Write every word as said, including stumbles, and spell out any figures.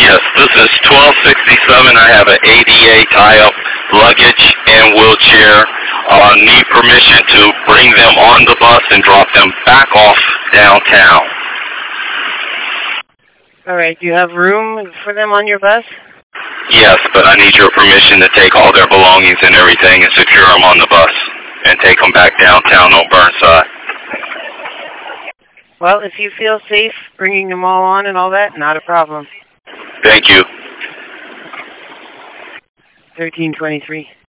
Yes, this is twelve sixty-seven. I have an A D A tie-up luggage and wheelchair. Uh, need permission to bring them on the bus and drop them back off downtown. All right. Do you have room for them on your bus? Yes, but I need your permission to take all their belongings and everything and secure them on the bus and take them back downtown on Burnside. Well, if you feel safe bringing them all on and all that, not a problem. Thank you. thirteen twenty-three.